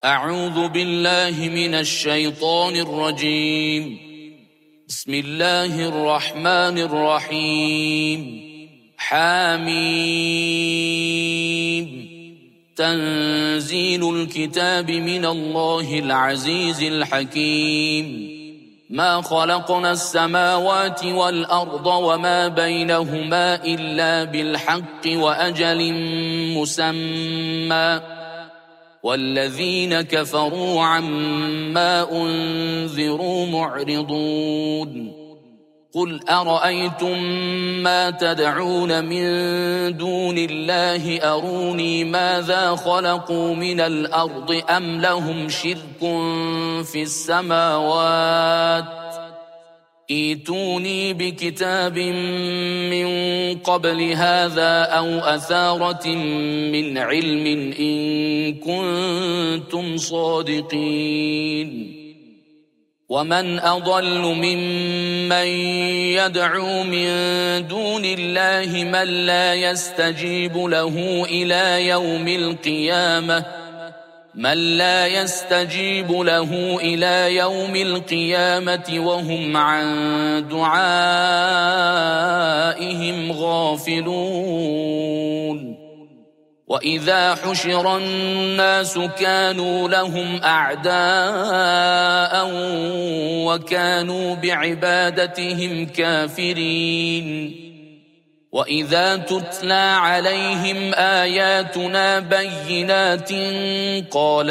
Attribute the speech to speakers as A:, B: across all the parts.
A: أعوذ بالله من الشيطان الرجيم. بسم الله الرحمن الرحيم. حميم. تنزيل الكتاب من الله العزيز الحكيم. ما خلقنا السماوات والأرض وما بينهما إلا بالحق وأجل مسمى والذين كفروا عما أنذروا معرضون. قل أرأيتم ما تدعون من دون الله أروني ماذا خلقوا من الأرض أم لهم شرك في السماوات ائتوني بكتاب من قبل هذا أو أثارة من علم إن كنتم صادقين. ومن أضل ممن يدعو من دون الله من لا يستجيب له إلى يوم القيامة وهم عن دعائهم غافلون. وإذا حشر الناس كانوا لهم أعداء وكانوا بعبادتهم كافرين. وإذا تتلى عليهم آياتنا بينات قال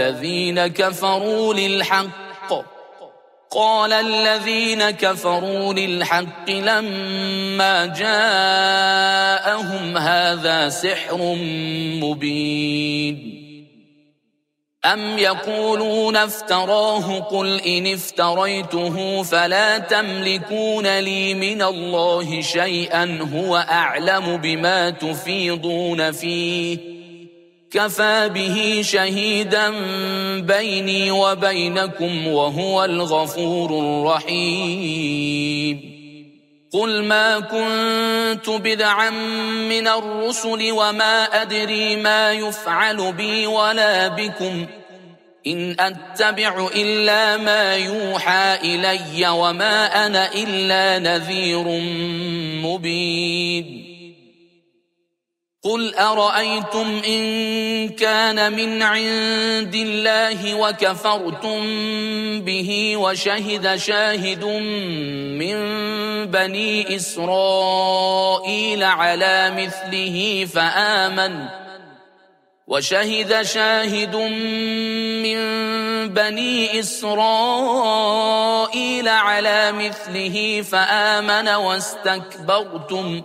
A: الذين كفروا للحق لما جاءهم هذا سحر مبين. أم يقولون افتراه قل إن افتريته فلا تملكون لي من الله شيئا هو أعلم بما تفيضون فيه كفى به شهيدا بيني وبينكم وهو الغفور الرحيم. قل ما كنت بدعا من الرسل وما أدري ما يفعل بي ولا بكم إن أتبع إلا ما يوحى إلي وما أنا إلا نذير مبين. قل أرأيتم إن كان من عند الله وكفرتم به وشهد شاهد من بني إسرائيل على مثله فآمن واستكبرتم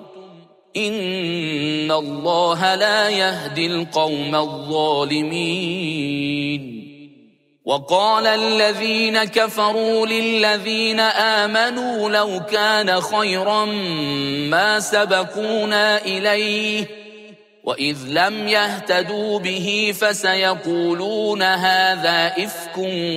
A: إن الله لا يهدي القوم الظالمين. وقال الذين كفروا للذين آمنوا لو كان خيرا ما سبقونا إليه وإذ لم يهتدوا به فسيقولون هذا إفك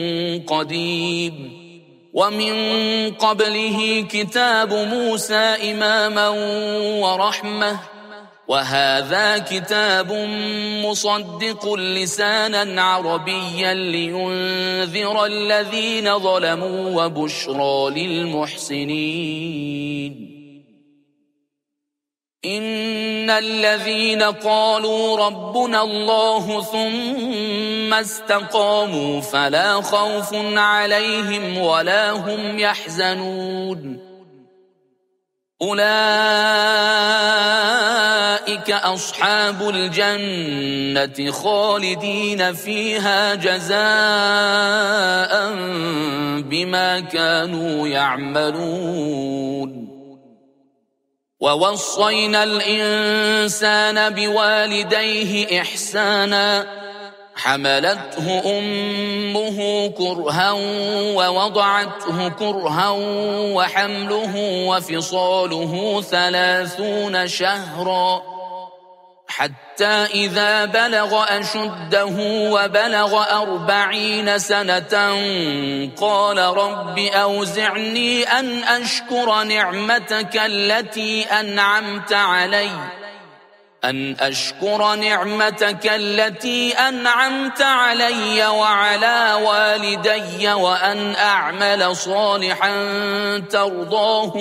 A: قديم. ومن قبله كتاب موسى إماما ورحمة وهذا كتاب مصدق لسانا عربيا لينذر الذين ظلموا وبشرى للمحسنين. إن الذين قالوا ربنا الله ثم استقاموا فلا خوف عليهم ولا هم يحزنون. أولئك أصحاب الجنة خالدين فيها جزاء بما كانوا يعملون. ووصينا الإنسان بوالديه إحسانا حملته أمه كرها ووضعته كرها وحمله وفصاله 30 شهرا حتى إذا بلغ أشده وبلغ 40 سنة قال رب أوزعني أن أشكر نعمتك التي أنعمت علي أن أشكر نعمتك التي أنعمت علي وعلى والدي وأن أعمل صالحا ترضاه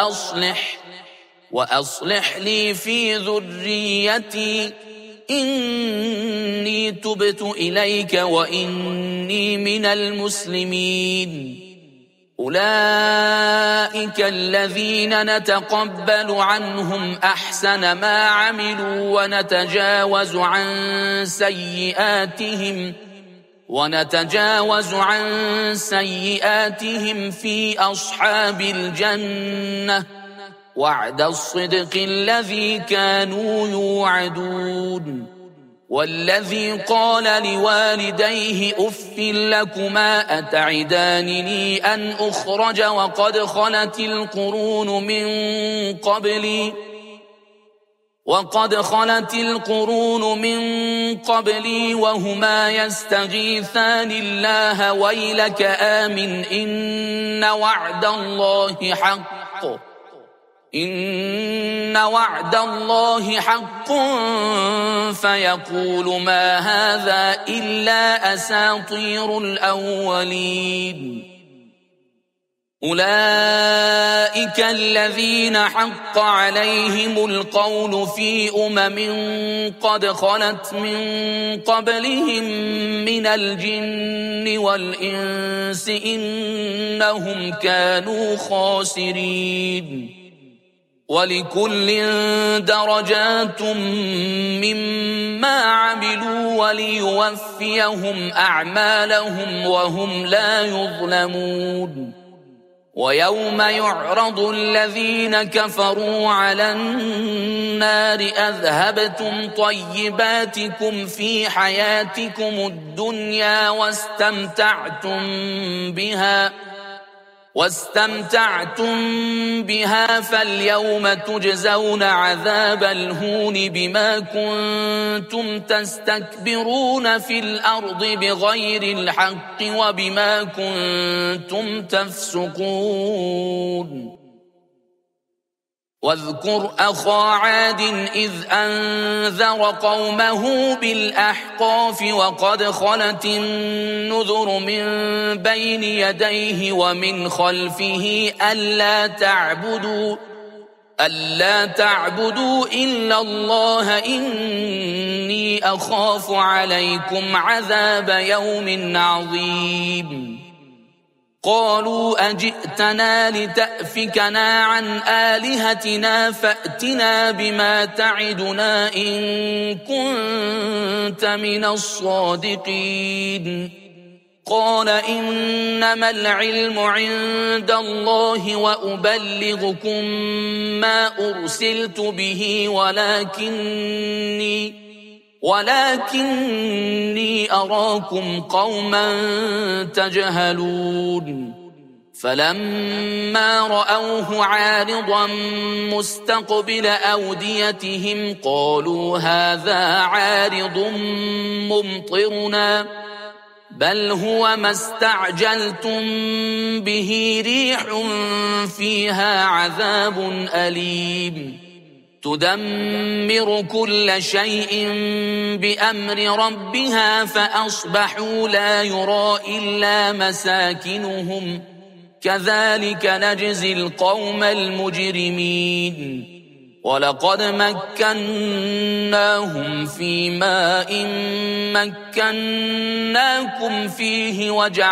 A: وأصلح لي في ذريتي إني تبت إليك وإني من المسلمين. أولئك الذين نتقبل عنهم أحسن ما عملوا ونتجاوز عن سيئاتهم في أصحاب الجنة وعد الصدق الذي كانوا يوعدون. والذي قال لوالديه أف لكما أتعدانني أن أخرج وقد خلت القرون من قبلي وهما يستغيثان الله ويلك آمن إن وعد الله حق فيقول ما هذا إلا أساطير الأولين. أولئك الذين حق عليهم القول في قد خلت من قبلهم من الجن والإنس إنهم كانوا خاسرين. ولكل درجات مما عملوا وليوفيهم أعمالهم وهم لا يظلمون. ويوم يعرض الذين كفروا على النار أذهبتم طيباتكم في حياتكم الدنيا واستمتعتم بها فاليوم تجزون عذاب الهون بما كنتم تستكبرون في الأرض بغير الحق وبما كنتم تفسقون. واذكر أخا عاد إذ أنذر قومه بالأحقاف وقد خلت النذر من بين يديه ومن خلفه ألا تعبدوا إلا الله إني أخاف عليكم عذاب يوم عظيم. قالوا أجئتنا لتأفكنا عن آلهتنا فأتنا بما تعدنا إن كنت من الصادقين. قال إنما العلم عند الله وأبلغكم ما أرسلت به ولكني أراكم قوما تجهلون. فلما رأوه عارضا مستقبل أوديتهم قالوا هذا عارض ممطرنا بل هو ما استعجلتم به ريح فيها عذاب أليم تدمر كل شيء بأمر ربها فأصبحوا لا يرى إلا مساكنهم كذلك نجزي القوم المجرمين. ولقد مكناهم في ماء مكناكم فيه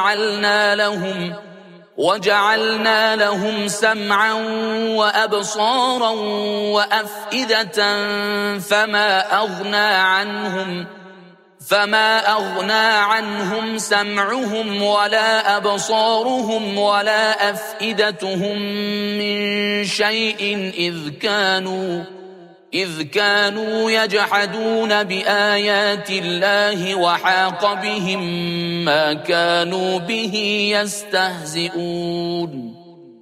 A: وجعلنا لهم سمعا وأبصارا وأفئدة فما أغنى عنهم سمعهم ولا أبصارهم ولا أفئدتهم من شيء إذ كانوا يجحدون بآيات الله وحاق بهم ما كانوا به يستهزئون.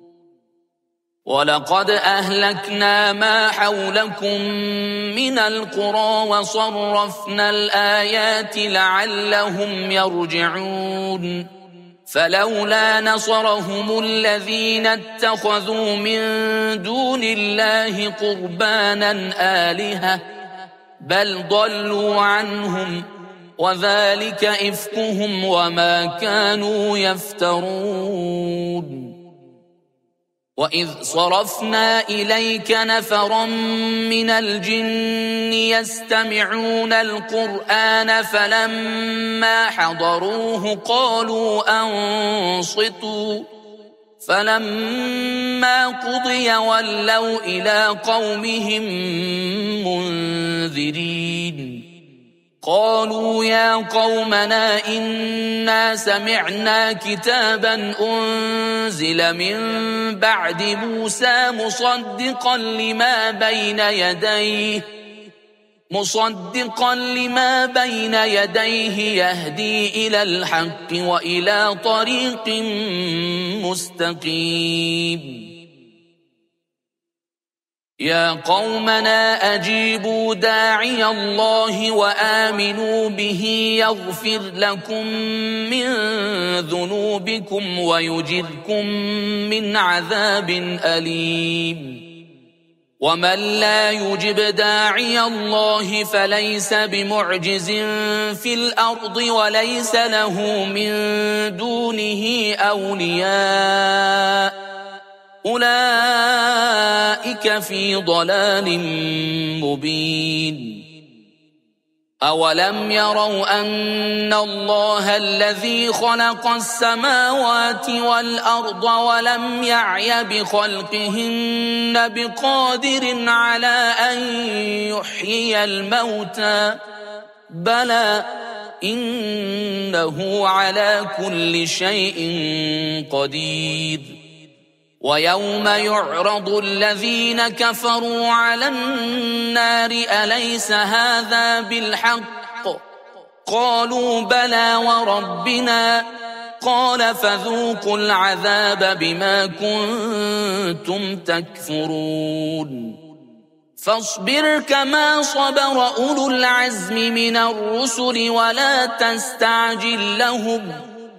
A: ولقد أهلكنا ما حولكم من القرى وصرفنا الآيات لعلهم يرجعون. فلولا نصرهم الذين اتخذوا من دون الله قربانا آلهة بل ضلوا عنهم وذلك إفكهم وما كانوا يفترون. وإذ صرفنا إليك نفرا من الجن يستمعون القرآن فلما حضروه قالوا أنصتوا فلما قضي ولوا إلى قومهم منذرين. قالوا يا قومنا إنا سمعنا كتابا أنزل من بعد موسى مصدقا لما بين يديه يهدي إلى الحق وإلى طريق مستقيم. يا قومنا أجيبوا داعي الله وآمنوا به يغفر لكم من ذنوبكم ويجركم من عذاب أليم. ومن لا يجب داعي الله فليس بمعجز في الأرض وليس له من دونه أولياء أولئك في ضلال مبين. أولم يروا أن الله الذي خلق السماوات والأرض ولم يعي بخلقهن بقادر على أن يحيي الموتى بلى إنه على كل شيء قدير. ويوم يعرض الذين كفروا على النار أليس هذا بالحق قالوا بلى وربنا قال فذوقوا العذاب بما كنتم تكفرون. فاصبر كما صبر أولو العزم من الرسل ولا تستعجل لهم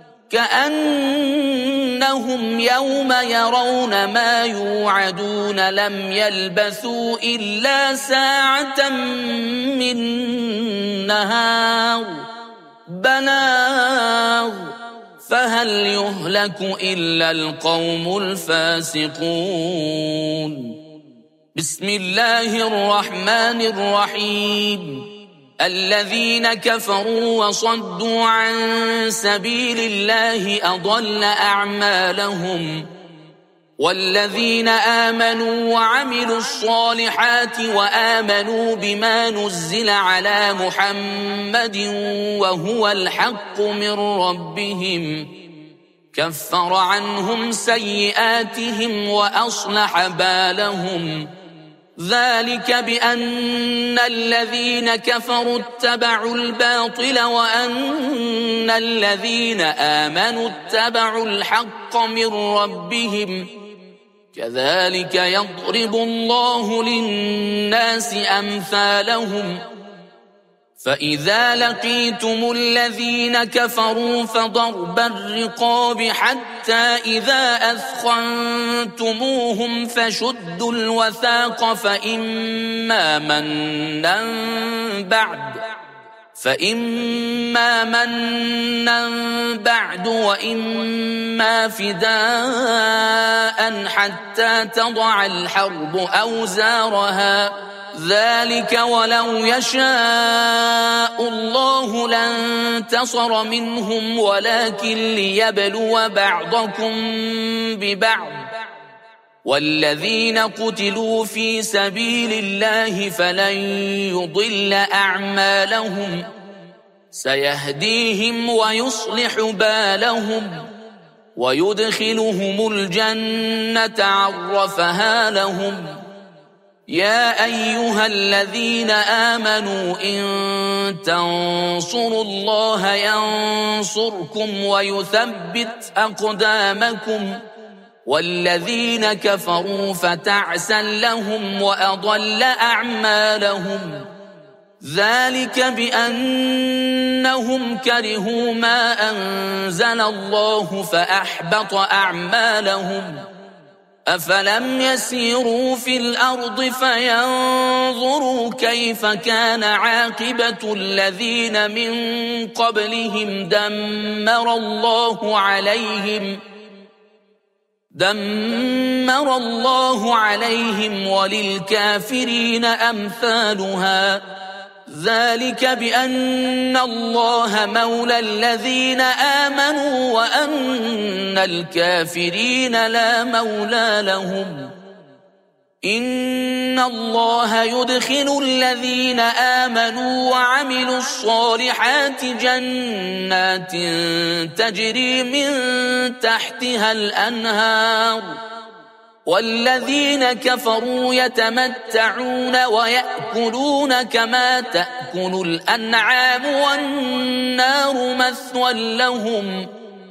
A: كأنهم يوم يرون ما يوعدون لم يلبثوا إلا ساعة من نهار بلاغ فهل يهلك إلا القوم الفاسقون. بسم الله الرحمن الرحيم. الذين كفروا وصدوا عن سبيل الله أضل أعمالهم والذين آمنوا وعملوا الصالحات وآمنوا بما نزل على محمد وهو الحق من ربهم كفر عنهم سيئاتهم وأصلح بالهم ذلك بأن الذين كفروا اتبعوا الباطل وأن الذين آمنوا اتبعوا الحق من ربهم كذلك يضرب الله للناس أمثالهم. فإذا لقيتم الذين كفروا فضرب الرقاب حتى إذا أثخنتموهم فشدوا الوثاق فإما منا بعد وإما فداء حتى تضع الحرب أوزارها ذلك ولو يشاء الله لانتصر منهم ولكن ليبلو بعضكم ببعض والذين قتلوا في سبيل الله فلن يضل أعمالهم سيهديهم ويصلح بالهم ويدخلهم الجنة عرفها لهم. يا أيها الذين آمنوا إن تنصروا الله ينصركم ويثبت أقدامكم والذين كفروا فتعسا لهم وأضل أعمالهم ذلك بأنهم كرهوا ما أنزل الله فأحبط أعمالهم أفلم يسيروا في الأرض فينظروا كيف كان عاقبة الذين من قبلهم دمر الله عليهم وللكافرين أمثالها ذلك بأن الله مولى الذين آمنوا وأن الكافرين لا مولى لهم إن الله يدخل الذين آمنوا وعملوا الصالحات جنات تجري من تحتها الأنهار والذين كفروا يتمتعون ويأكلون كما تأكل الأنعام والنار مثوى لهم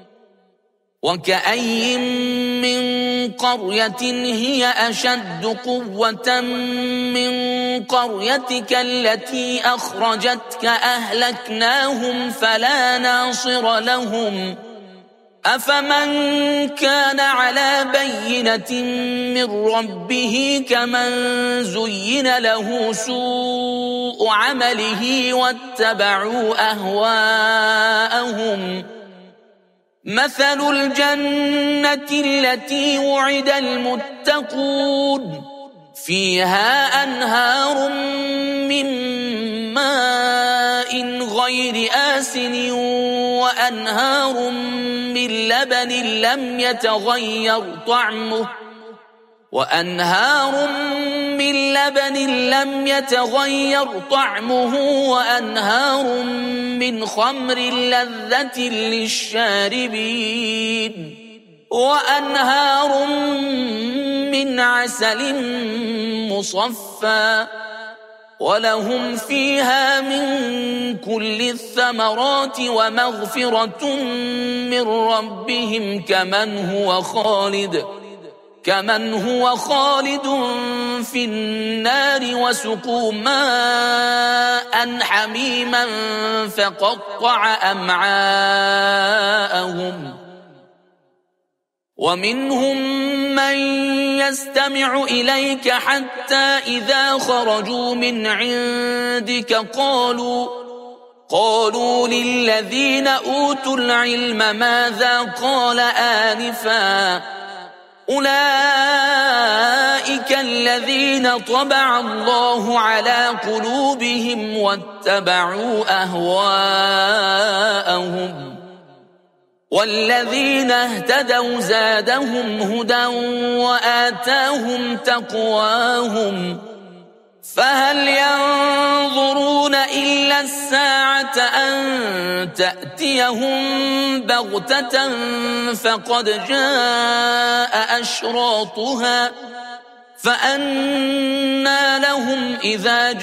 A: وكأي من قرية هي أشد قوة من قريتك التي أخرجتك أهلكناهم فلا ناصر لهم أفمن كان على بينة من ربه كمن زين له سوء عمله واتبعوا أهواءهم مثل الجنة التي وعد المتقون فيها أنهار من ماء غير آسن وأنهار من لبن لم يتغير طعمه وأنهار من خمر لذة للشاربين وأنهار من عسل مصفى ولهم فيها من كل الثمرات ومغفرة من ربهم كمن هو خالد في النار وسقوا ماء حميما فقطع أمعاءهم ومنهم من يستمع إليك حتى إذا خرجوا من عندك قالوا للذين أوتوا العلم ماذا قال آنفا أولئك الذين طبع الله على قلوبهم واتبعوا أهواءهم والذين اهتدوا زادهم هدى وآتاهم تقواهم فهل ينظرون إلا الساعة أن تأتيهم بغتة فقد جاء أشراطها فأنى لهم إذا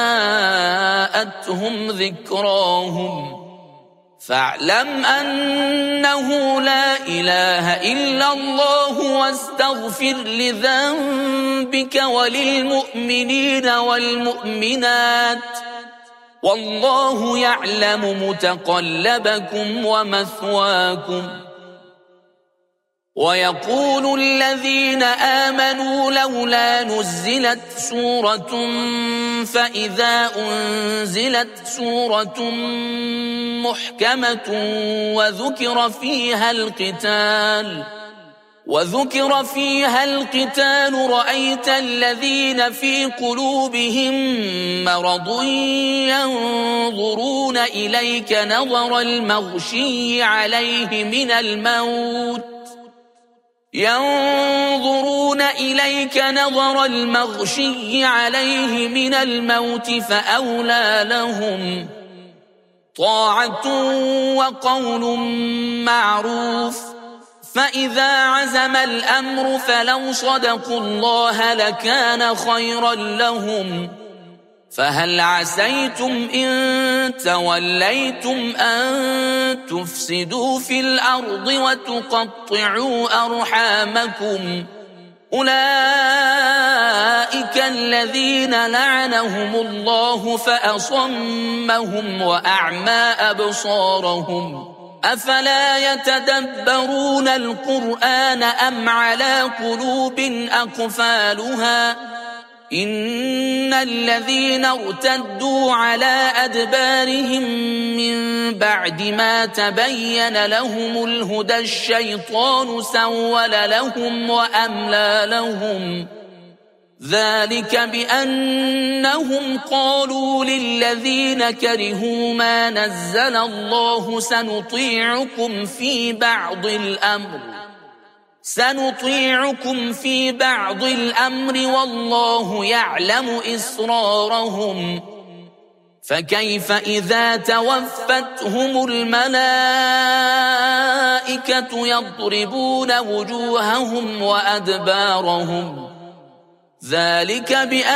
A: جاءتهم ذكراهم فاعلم أنه لا إله إلا الله واستغفر لذنبك وللمؤمنين والمؤمنات والله يعلم متقلبكم ومثواكم ويقول الذين آمنوا لولا نزلت سورة فإذا أنزلت سورة محكمة وذكر فيها القتال رأيت الذين في قلوبهم مرض ينظرون إليك نظر المغشي عليه من الموت فأولى لهم طاعة وقول معروف فإذا عزم الأمر فلو صدقوا الله لكان خيرا لهم فهل عسيتم إن توليتم أن تفسدوا في الأرض وتقطعوا أرحامكم أولئك الذين لعنهم الله فأصمهم وأعمى أبصارهم أفلا يتدبرون القرآن أم على قلوب أقفالها إن الذين ارتدوا على أدبارهم من بعد ما تبين لهم الهدى الشيطان سول لهم وأملى لهم ذلك بأنهم قالوا للذين كرهوا ما نزل الله سنطيعكم في بعض الأمر والله يعلم إسرارهم فكيف إذا توفتهم الملائكة يضربون وجوههم وأدبارهم ذلك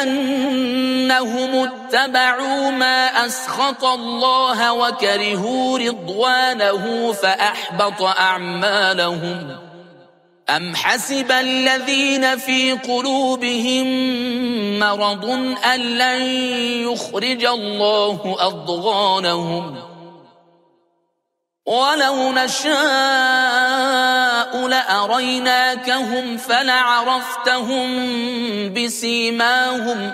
A: بأنهم اتبعوا ما أسخط الله وكرهوا رضوانه فأحبط أعمالهم أم حسب الذين في قلوبهم مرض أن لن يخرج الله أضغانهم ولو نشاء لأريناكهم فلعرفتهم بسيماهم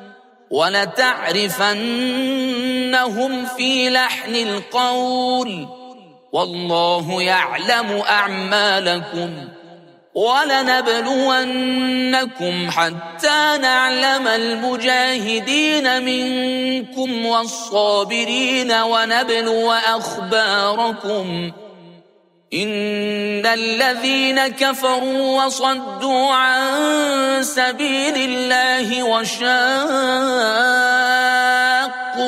A: ولتعرفنهم في لحن القول والله يعلم أعمالكم ولنبلونكم حتى نعلم المجاهدين منكم والصابرين ونبلو أخباركم إن الذين كفروا وصدوا عن سبيل الله وشاقوا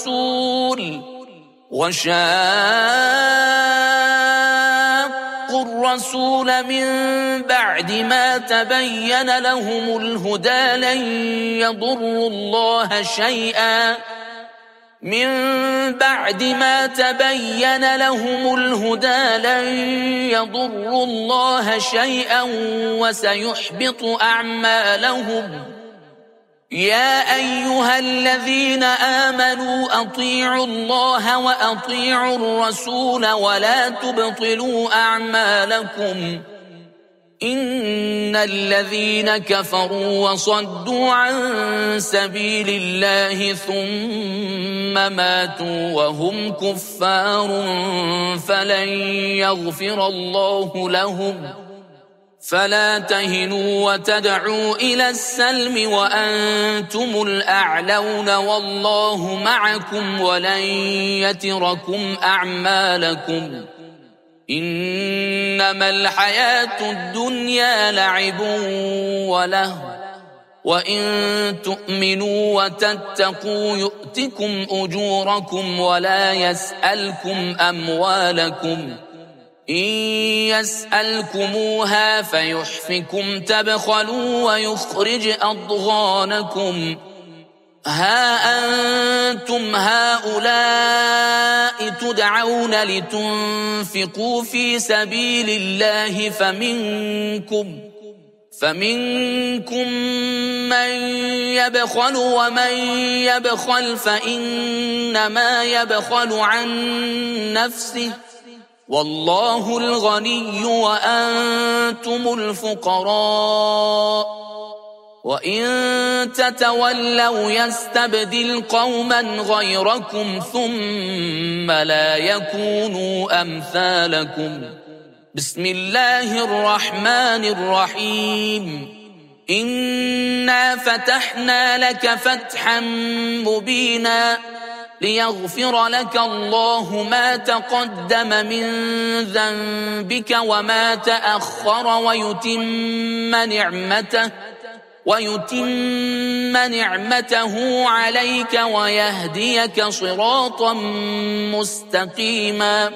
A: الرسول من بعد ما تبين لهم الهدى لن يضروا الله شيئا وسيحبط أعمالهم يا أيها الذين آمنوا أطيعوا الله وأطيعوا الرسول ولا تبطلوا أعمالكم إن الذين كفروا وصدوا عن سبيل الله ثم ماتوا وهم كفار فلن يغفر الله لهم فلا تهنوا وتدعوا إلى السلم وأنتم الأعلون والله معكم ولن يتركم أعمالكم إنما الحياة الدنيا لعب ولهو وإن تؤمنوا وتتقوا يؤتكم أجوركم ولا يسألكم أموالكم إن يسألكموها فيحفكم تبخلوا ويخرج أضغانكم ها أنتم هؤلاء تدعون لتنفقوا في سبيل الله فمنكم من يبخل ومن يبخل فإنما يبخل عن نفسه والله الغني وأنتم الفقراء وإن تتولوا يستبدل قوما غيركم ثم لا يكونوا أمثالكم بسم الله الرحمن الرحيم إنا فتحنا لك فتحا مبينا ليغفر لك الله ما تقدم من ذنبك وما تأخر ويتم نعمته عليك ويهديك صراطا مستقيما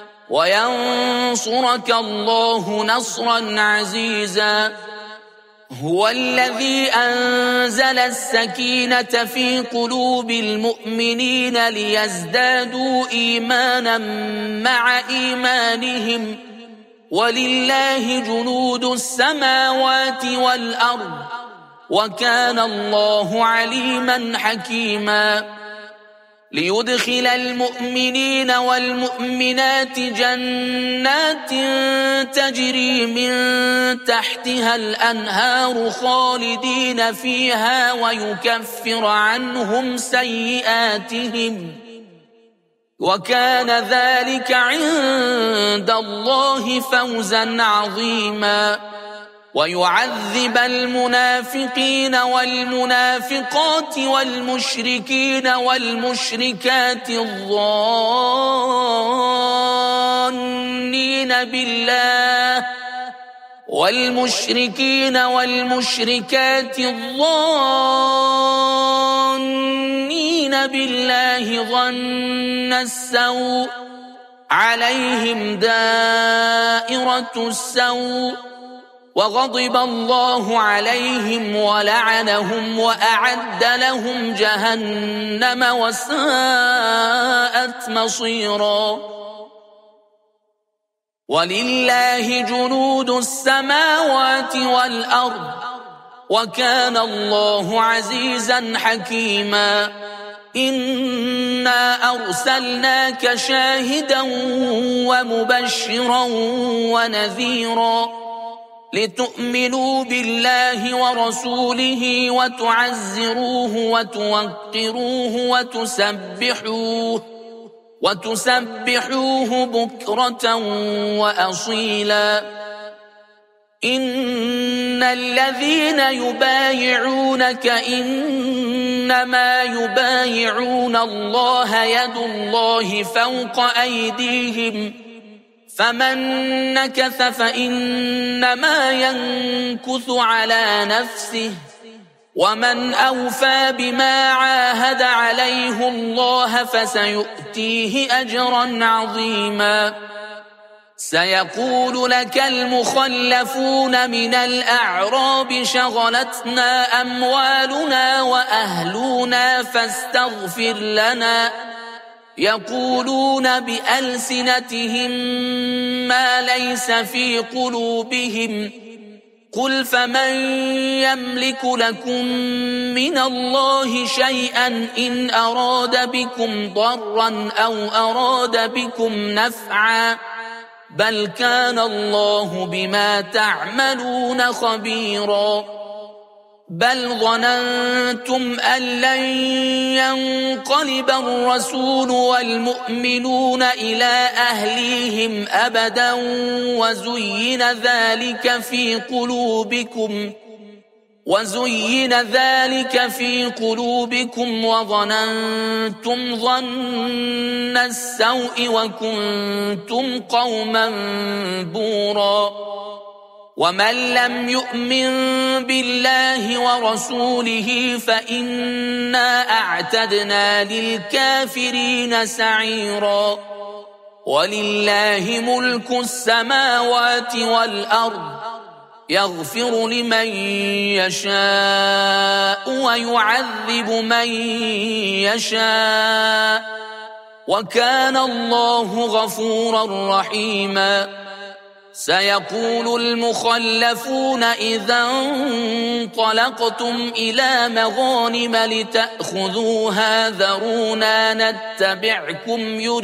A: وينصرك الله نصرا عزيزا هو الذي أنزل السكينة في قلوب المؤمنين ليزدادوا إيمانا مع إيمانهم ولله جنود السماوات والأرض وكان الله عليما حكيما ليدخل المؤمنين والمؤمنات جنات تجري من تحتها الأنهار خالدين فيها ويكفر عنهم سيئاتهم وكان ذلك عند الله فوزا عظيما ويعذب المنافقين والمنافقات والمشركين والمشركات الظانين بالله ظن السوء عليهم دائرة السوء وغضب الله عليهم ولعنهم وأعد لهم جهنم وساءت مصيرا ولله جنود السماوات والأرض وكان الله عزيزا حكيما إنا أرسلناك شاهدا ومبشرا ونذيرا لتؤمنوا بالله ورسوله وتعزروه وتوقروه وتسبحوه بكرة وأصيلا إن الذين يبايعونك إنما يبايعون الله يد الله فوق أيديهم فمن نكث فإنما ينكث على نفسه ومن أوفى بما عاهد عليه الله فسيؤتيه أجرا عظيما سيقول لك المخلفون من الأعراب شغلتنا أموالنا وأهلنا فاستغفر لنا يقولون بألسنتهم ما ليس في قلوبهم قل فمن يملك لكم من الله شيئا إن أراد بكم ضرا أو أراد بكم نفعا بل كان الله بما تعملون خبيرا بل ظننتم أن لن ينقلب الرسول والمؤمنون إلى أهليهم أبدا وزين ذلك في قلوبكم وظننتم ظن السوء وكنتم قوما بورا ومن لم يؤمن بالله ورسوله فإنا أعتدنا للكافرين سعيرا ولله ملك السماوات والأرض يغفر لمن يشاء ويعذب من يشاء وكان الله غفورا رحيما سيقول المخلفون إذا انطلقتم إلى مغانم لتأخذوها ذرونا نتبعكم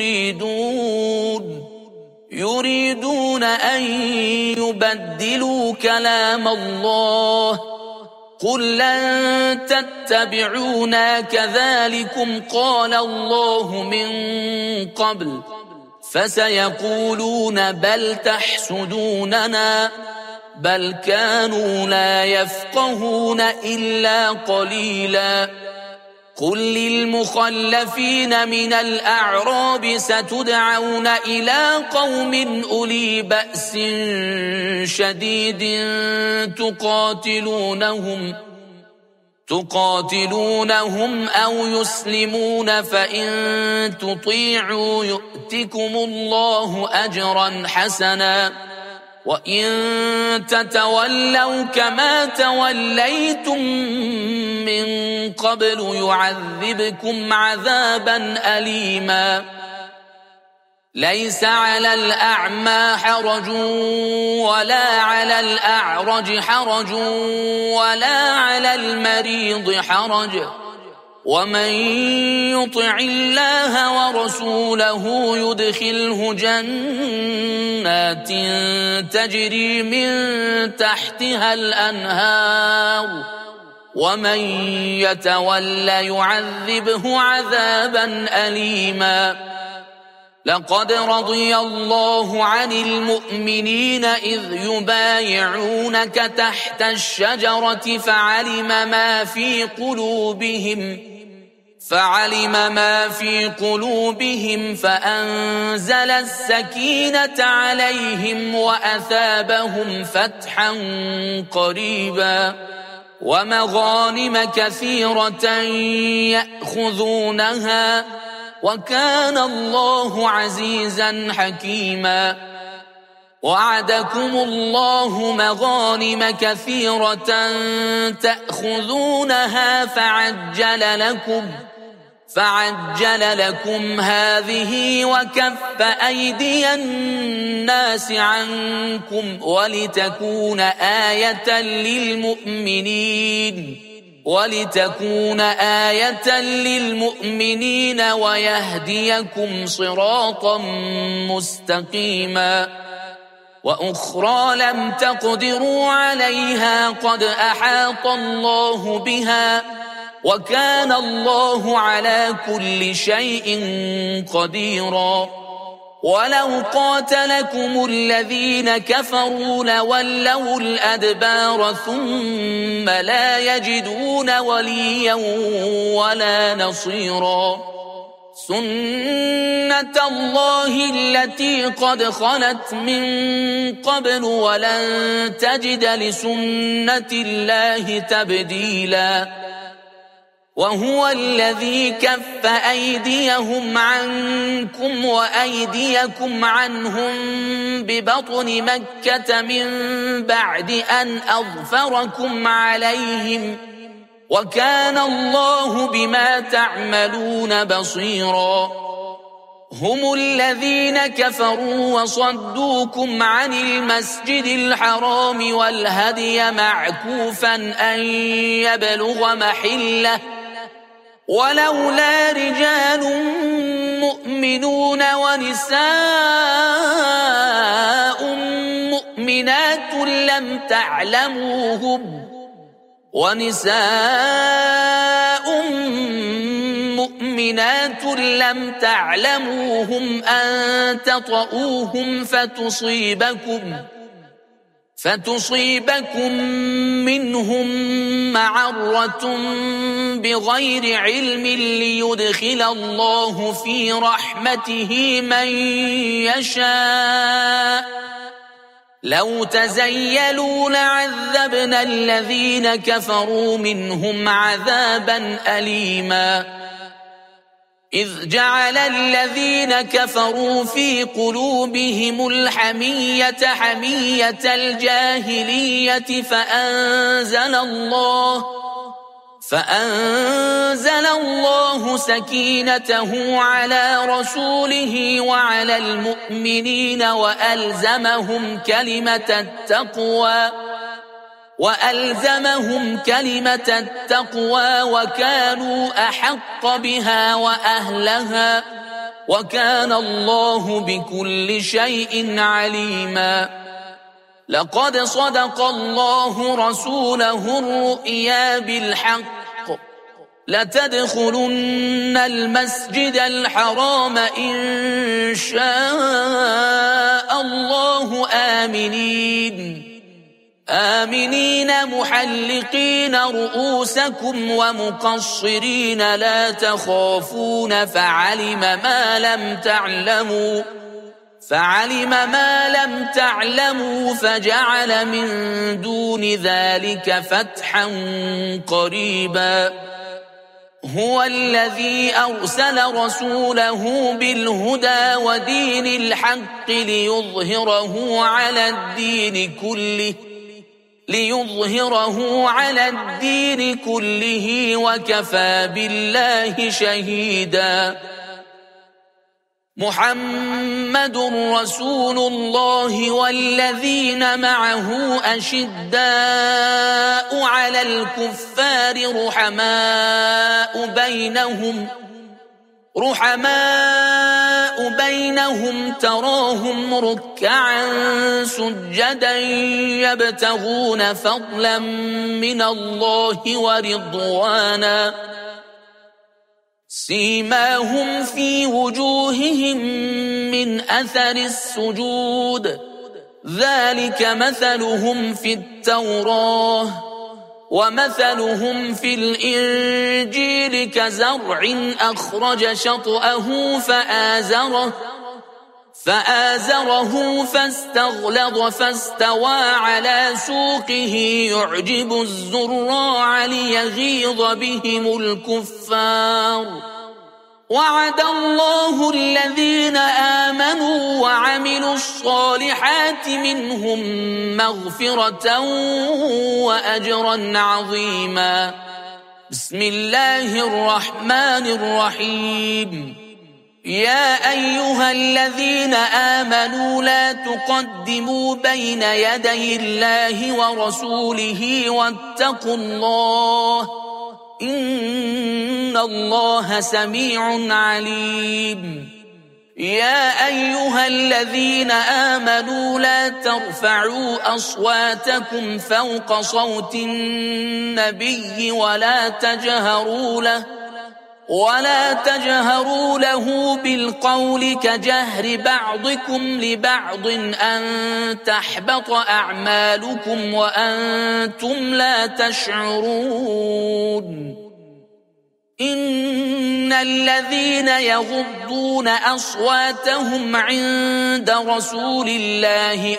A: يريدون أن يبدلوا كلام الله قل لن تتبعونا كذلكم قال الله من قبل فسيقولون بل تحسدوننا بل كانوا لا يفقهون إلا قليلا قل للمخلفين من الأعراب ستدعون إلى قوم أولي بأس شديد تقاتلونهم أو يسلمون فإن تطيعوا يؤتكم الله أجرا حسنا وإن تتولوا كما توليتم من قبل يعذبكم عذابا أليما ليس على الأعمى حرج ولا على الأعرج حرج ولا على المريض حرج ومن يطع الله ورسوله يدخله جنات تجري من تحتها الأنهار ومن يتولى يعذبه عذابا أليما. لقد رضي الله عن المؤمنين إذ يبايعونك تحت الشجرة فعلم ما في قلوبهم فأنزل السكينة عليهم وأثابهم فتحا قريبا ومغانم كثيرة يأخذونها وكان الله عزيزا حكيما. وعدكم الله مغانم كثيرة تأخذونها فعجل لكم هذه وكف أيدي الناس عنكم ولتكون آية للمؤمنين ويهديكم صراطا مستقيما. وأخرى لم تقدروا عليها قد أحاط الله بها وكان الله على كل شيء قديرا. ولو قاتلكم الذين كفروا لولوا الأدبار ثم لا يجدون وليا ولا نصيرا. سنة الله التي قد خلت من قبل ولن تجد لسنة الله تبديلا. وهو الذي كف أيديهم عنكم وأيديكم عنهم ببطن مكة من بعد أن أظفركم عليهم وكان الله بما تعملون بصيرا. هم الذين كفروا وصدوكم عن المسجد الحرام والهدي معكوفا أن يبلغ محله ولولا رجال مؤمنون ونساء مؤمنات لم تعلموهم أن تطؤوهم فتصيبكم منهم معرة بغير علم ليدخل الله في رحمته من يشاء. لو تزيلوا لعذبنا الذين كفروا منهم عذابا أليما. إذ جعل الذين كفروا في قلوبهم الحمية حمية الجاهلية فأنزل الله سكينته على رسوله وعلى المؤمنين وألزمهم كلمة التقوى وكانوا أحق بها وأهلها وكان الله بكل شيء عليما. لقد صدق الله رسوله الرؤيا بالحق لتدخلن المسجد الحرام إن شاء الله آمنين محلقين رؤوسكم ومقصرين لا تخافون فعلم ما لم تعلموا فجعل من دون ذلك فتحا قريبا. هو الذي أرسل رسوله بالهدى ودين الحق ليظهره على الدين كله وكفى بالله شهيدا. محمد رسول الله والذين معه أشداء على الكفار رحماء بينهم تراهم ركعا سجدا يبتغون فضلا من الله ورضوانا سيماهم في وجوههم من أثر السجود ذلك مثلهم في التوراة ومثلهم في الإنجيل كزرع أخرج شطأه فآزره فاستغلظ فاستوى على سوقه يعجب الزراع ليغيظ بهم الكفار وعد الله الذين آمنوا وعملوا الصالحات منهم مغفرة وأجرا عظيما. بسم الله الرحمن الرحيم. يا أيها الذين آمنوا لا تقدموا بين يدي الله ورسوله واتقوا الله إن الله سميع عليم. يا أيها الذين آمنوا لا ترفعوا أصواتكم فوق صوت النبي ولا تجهروا له بالقول كجهر بعضكم لبعض أن تحبط أعمالكم وأنتم لا تشعرون. إن الذين يغضون أصواتهم عند رسول الله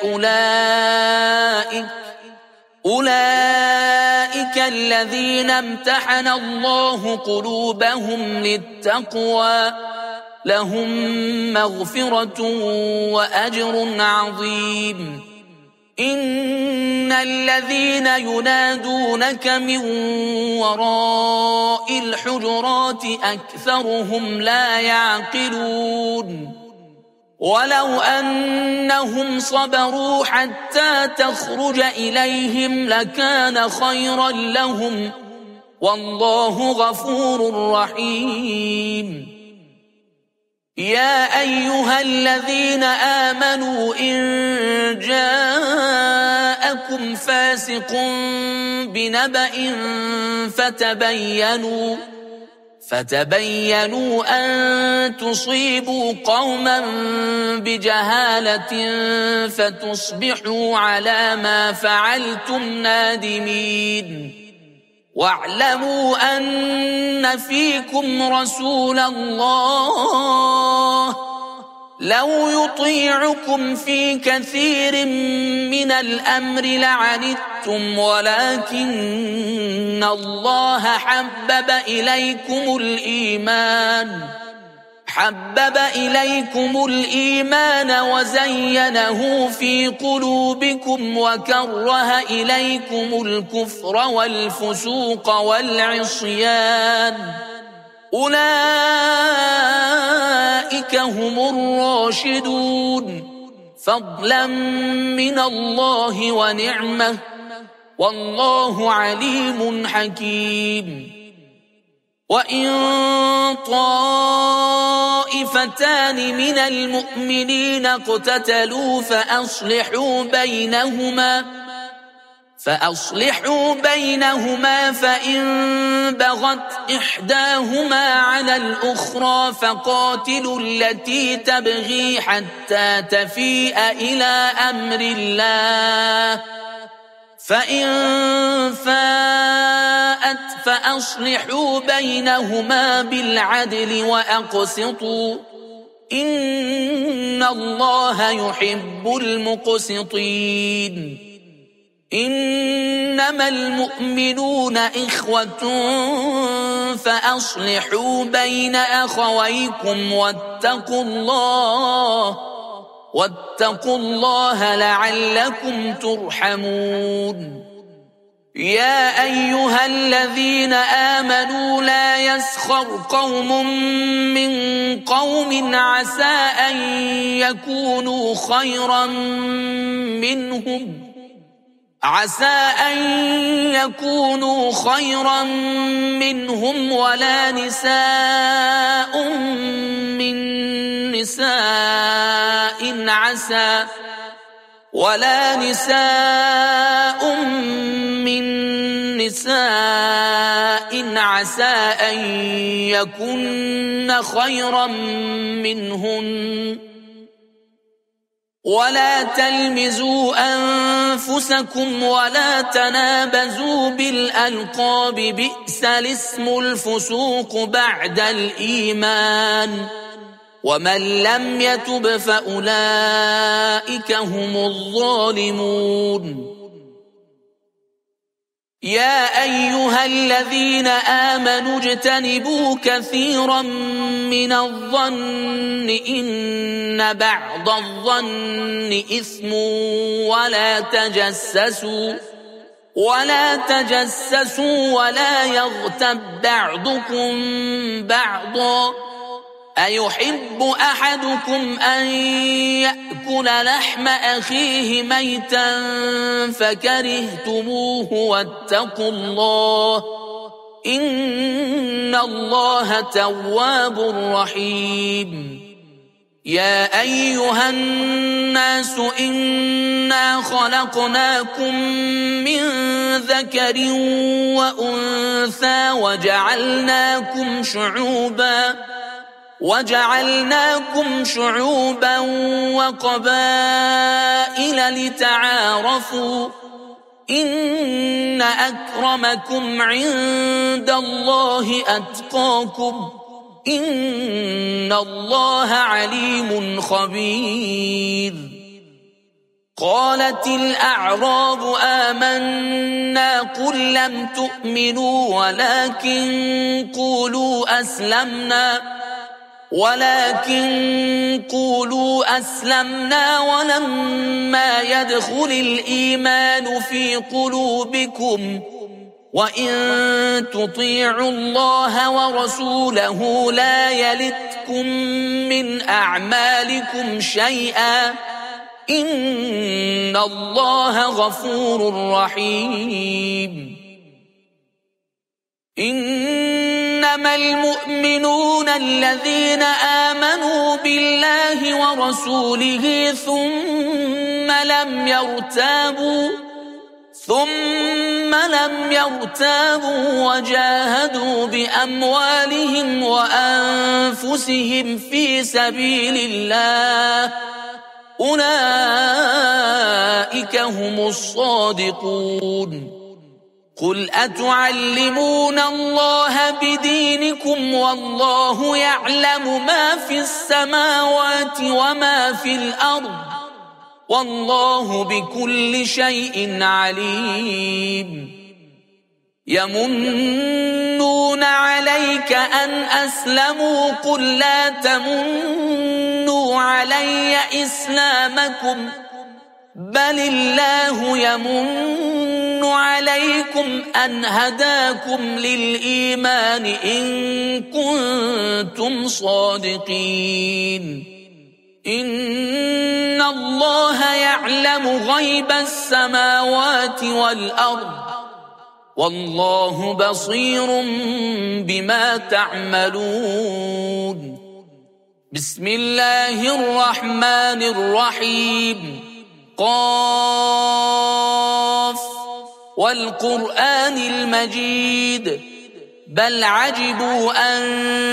A: أولئك الذين امتحن الله قلوبهم للتقوى لهم مغفرة وأجر عظيم. إن الذين ينادونك من وراء الحجرات أكثرهم لا يعقلون. ولو أنهم صبروا حتى تخرج إليهم لكان خيرا لهم والله غفور رحيم. يا أيها الذين آمنوا إن جاءكم فاسق بنبأ فتبينوا أن تصيبوا قوما بجهالة فتصبحوا على ما فعلتم نادمين. واعلموا أن فيكم رسول الله لو يطيعكم في كثير من الأمر لعنتم ولكن الله حبب إليكم الإيمان وزينه في قلوبكم وكره إليكم الكفر والفسوق والعصيان أولئك هم الراشدون فضلا من الله ونعمة والله عليم حكيم. وإن طائفتان من المؤمنين اقتتلوا فأصلحوا بينهما فإن بغت إحداهما على الأخرى فقاتلوا التي تبغي حتى تفيء إلى أمر الله فإن فاءت فأصلحوا بينهما بالعدل وأقسطوا إن الله يحب المقسطين. إنما المؤمنون إخوة فأصلحوا بين أخويكم واتقوا الله لعلكم ترحمون. يا أيها الذين آمنوا لا يسخر قوم من قوم عسى أن يكونوا خيرا منهم ولا نساء من نساء عسى أن يكن خيرا منهن ولا تلمزوا أنفسكم ولا تنابزوا بالألقاب بئس الاسم الفسوق بعد الإيمان ومن لم يتب فأولئك هم الظالمون يا أيها الذين آمنوا اجتنبوا كثيرا من الظن إن بعض الظن إثم ولا تجسسوا ولا يغتب بعضكم بعضا أيحب أحدكم أن يأكل لحم أخيه ميتا فكرهتموه واتقوا الله إن الله تواب رحيم يا أيها الناس إنا خلقناكم من ذكر وأنثى وجعلناكم شعوبا وقبائل لتعارفوا إن أكرمكم عند الله أتقاكم إن الله عليم خبير قالت الأعراب آمنا قل لم تؤمنوا ولكن قولوا أسلمنا ولما يدخل الإيمان في قلوبكم وإن تطيعوا الله ورسوله لا يلتكم من أعمالكم شيئا إن الله غفور رحيم إنما المؤمنون الذين آمنوا بالله ورسوله ثم لم يرتابوا وجاهدوا بأموالهم وأنفسهم في سبيل الله أولئك هم الصادقون قل أتعلمون الله بدينكم والله يعلم ما في السماوات وما في الأرض والله بكل شيء عليم يمنون عليك أن أسلموا قل لا تمنوا علي إسلامكم بل الله يمن عليكم أن هداكم للإيمان إن كنتم صادقين إن الله يعلم غيب السماوات والأرض والله بصير بما تعملون بسم الله الرحمن الرحيم قاف والقرآن المجيد بل عجبوا أن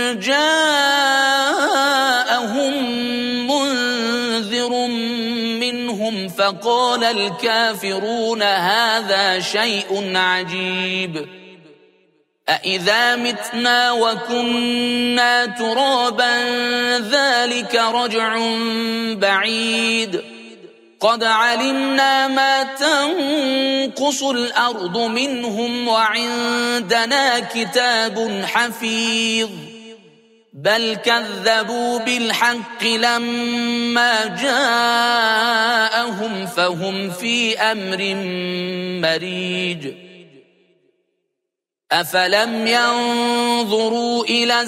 A: جاءهم منذر منهم فقال الكافرون هذا شيء عجيب أإذا متنا وكنا ترابا ذلك رجع بعيد قد علمنا ما تنقص الأرض منهم وعندنا كتاب حفيظ بل كذبوا بالحق لما جاءهم فهم في أمر مريج أفلم ينظروا إلى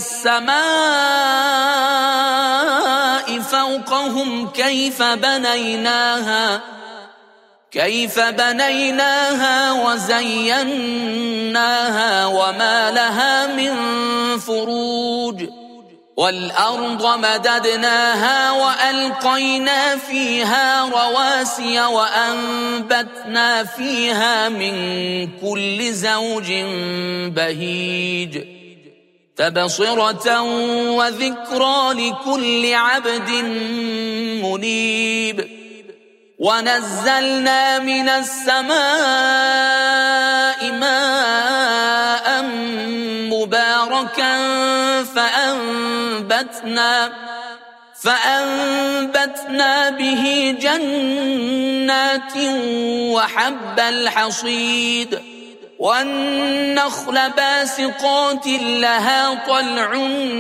A: السماء فوقهم كيف بنيناها وزيناها وما لها من فروج والأرض مددناها وألقينا فيها رواسي وأنبتنا فيها من كل زوج بهيج تبصرة وذكرى لكل عبد منيب ونزلنا من السماء ماء مباركا فأنبتنا به جنات وحب الحصيد والنخل باسقات لها طلع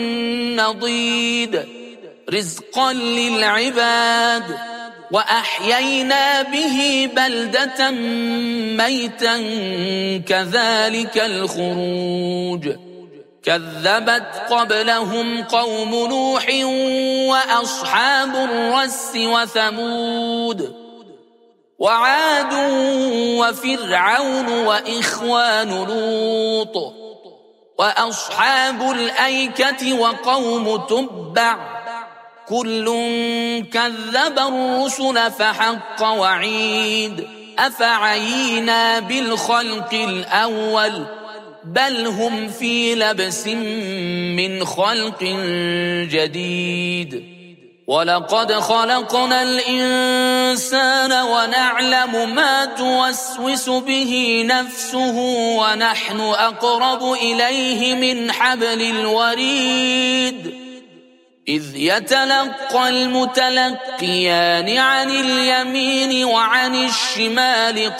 A: نضيد رزقا للعباد وأحيينا به بلدة ميتا كذلك الخروج كذبت قبلهم قوم نوح وأصحاب الرس وثمود وعاد وفرعون وإخوان لوط وأصحاب الأيكة وقوم تبع كل كذب الرسل فحق وعيد أفعينا بالخلق الأول بل هم في لبس من خلق جديد ولقد خلقنا الإنسان ونعلم ما توسوس به نفسه ونحن أقرب إليه من حبل الوريد إذ يتلقى المتلقيان عن اليمين وعن الشمال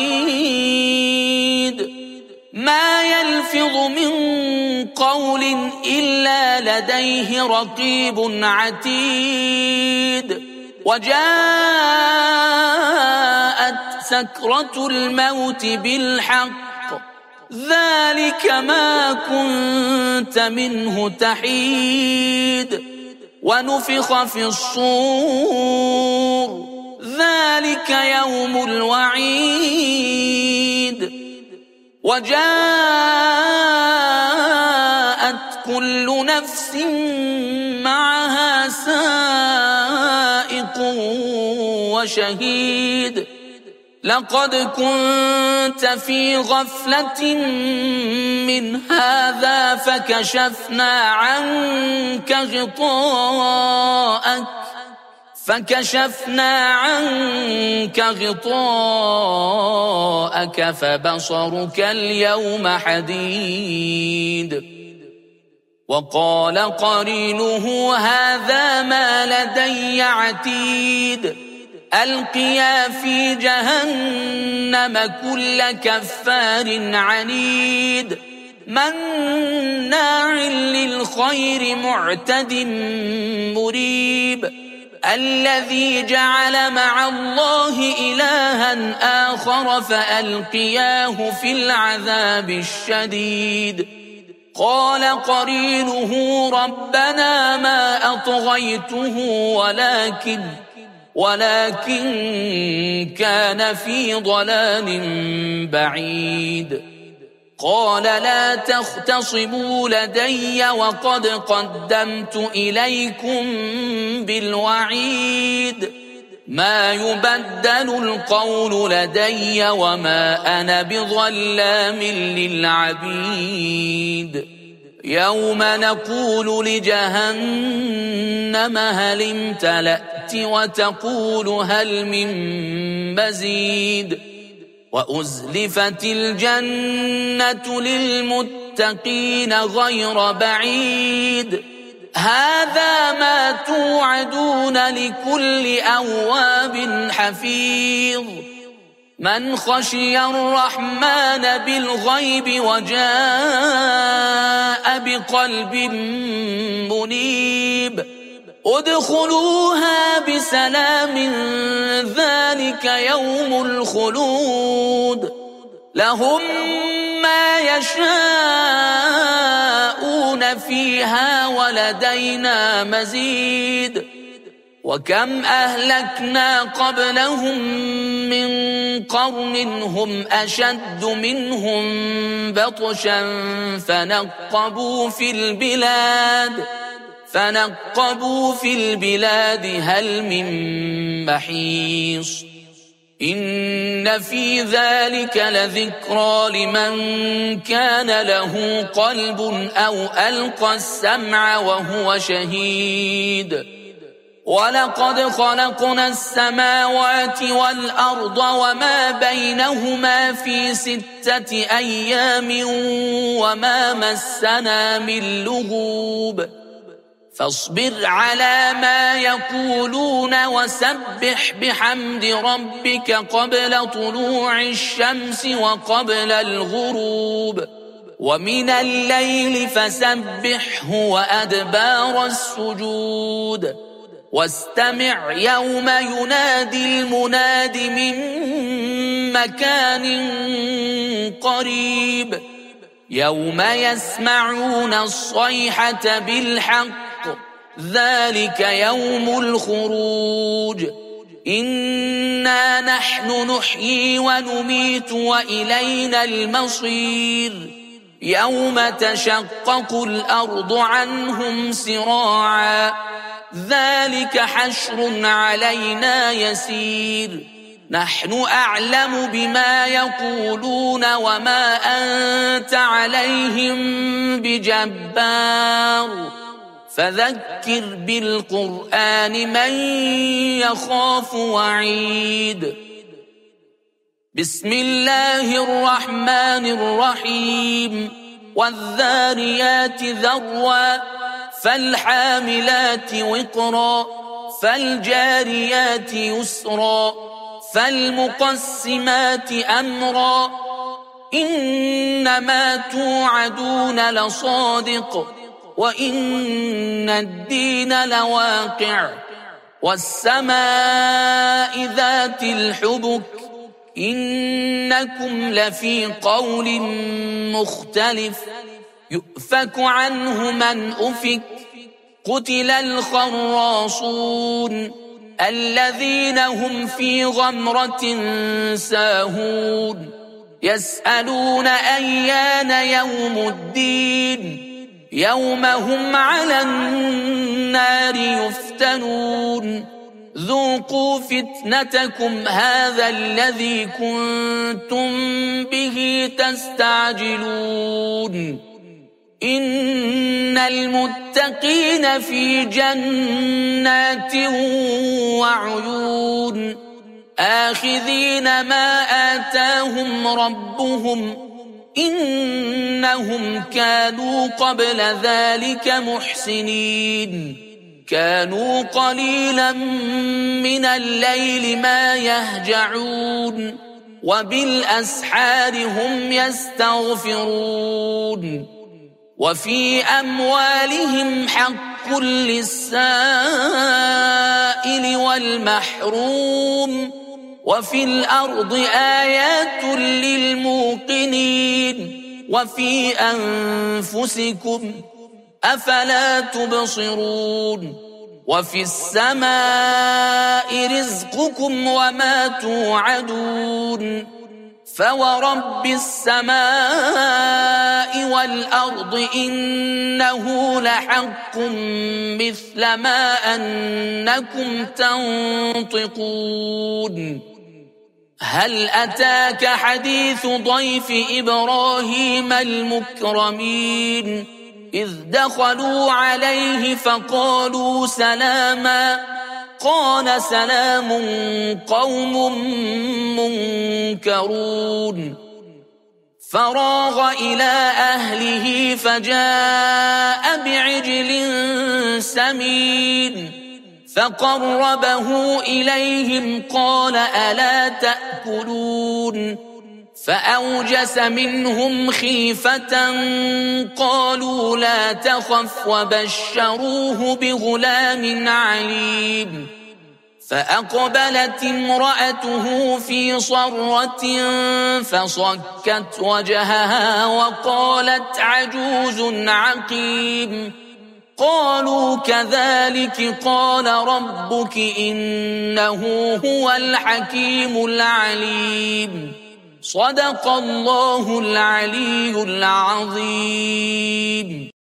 A: قعيد ما يلفظ من قول إلا لديه رقيب عتيد وجاءت سكرة الموت بالحق ذلك ما كنت منه تحيد ونفخ في الصور ذلك يوم الوعيد وجاءت كل نفس معها سائق وشهيد لقد كنت في غفلة من هذا فكشفنا عنك غطاءك فبصرك اليوم حديد وقال قرينه هذا ما لدي عتيد ألقيا في جهنم كل كفار عنيد مناع للخير معتد مريب الذي جعل مع الله إلها آخر فألقياه في العذاب الشديد قال قرينه ربنا ما أطغيته ولكن كان في ضلال بعيد قال لا تختصموا لدي وقد قدمت إليكم بالوعيد ما يبدل القول لدي وما أنا بظلام للعبيد يوم نقول لجهنم هل امتلأت وتقول هل من مزيد وأزلفت الجنة للمتقين غير بعيد هذا ما توعدون لكل أواب حفيظ من خشي الرحمن بالغيب وجاء بقلب منيب ادخلوها بسلام ذلك يوم الخلود لهم ما يشاءون فيها ولدينا مزيد وكم أهلكنا قبلهم من قرن هم أشد منهم بطشا فنقبوا في البلاد هل من محيص إن في ذلك لذكرى لمن كان له قلب أو ألقى السمع وهو شهيد ولقد خلقنا السماوات والأرض وما بينهما في 6 أيام وما مسنا من لغوب فاصبر على ما يقولون وسبح بحمد ربك قبل طلوع الشمس وقبل الغروب ومن الليل فسبحه وأدبار السجود واستمع يوم ينادي المناد من مكان قريب يوم يسمعون الصيحة بالحق ذلك يوم الخروج إنا نحن نحيي ونميت وإلينا المصير يوم تشقق الأرض عنهم سراعا ذلك حشر علينا يسير نحن أعلم بما يقولون وما أنت عليهم بجبار فذكر بالقرآن من يخاف وعيد بسم الله الرحمن الرحيم والذاريات ذروا فالحاملات وقرا فالجاريات يسرا فالمقسمات أمرا إنما توعدون لصادق وإن الدين لواقع والسماء ذات الحبك إنكم لفي قول مختلف يؤفك عنه من أفك قتل الخراصون الذين هم في غمرة ساهون يسألون أيان يوم الدين يوم هم على النار يفتنون ذوقوا فتنتكم هذا الذي كنتم به تستعجلون إن المتقين في جنات وعيون آخذين ما آتاهم ربهم إنهم كانوا قبل ذلك محسنين كانوا قليلا من الليل ما يهجعون وبالأسحار هم يستغفرون وفي أموالهم حق للسائل والمحروم وفي الأرض آيات للموقنين وفي أنفسكم أفلا تبصرون وفي السماء رزقكم وما توعدون فورب السماء والأرض إنه لحق مثل ما أنكم تنطقون هل أتاك حديث ضيف إبراهيم المكرمين إذ دخلوا عليه فقالوا سلاما قال سلام قوم منكرون فراغ إلى أهله فجاء بعجل سمين فقربه إليهم قال ألا تأكلون فأوجس منهم خيفة قالوا لا تخف وبشروه بغلام عليم فأقبلت امرأته في صرة فصكت وجهها وقالت عجوز عقيم. قالوا كذلك قال ربك إنه هو الحكيم العليم. صدق الله العلي العظيم.